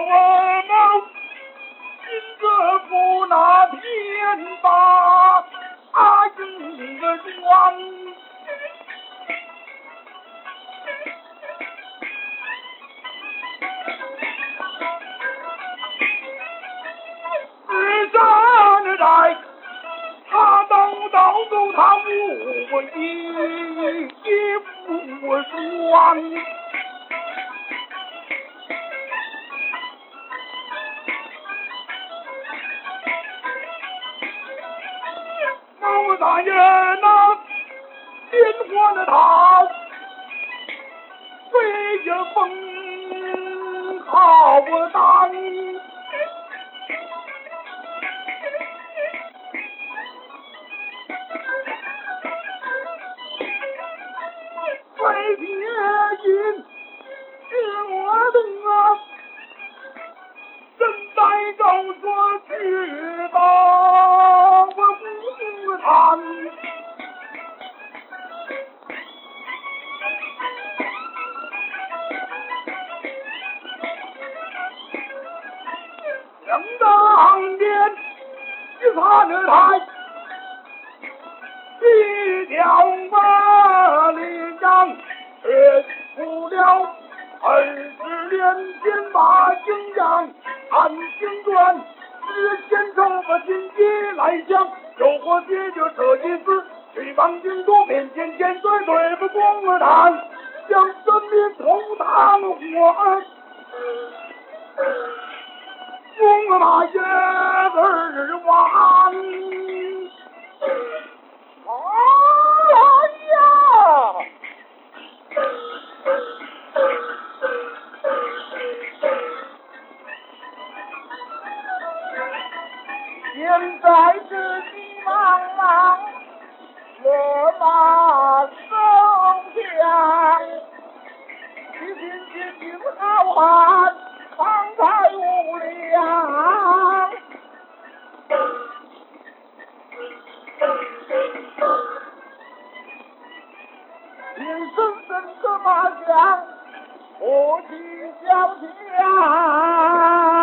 我们金子不那天把应个庄。站在他到走他无一无双，某大人呐，点火的他，飞着风好当。飞别音是我的啊，身带高说去到我不谈，两当边一擦着台，一条马里长却出了20年前把景象按行传，只先手把紧急来讲，有火解决这一次去帮京都面前见水对不公堂，将人民同堂火风马爷儿王。哎呀！现在是急忙忙，勒马收枪，一心心好汉，方才无量。阴森森的马枪，火气小枪。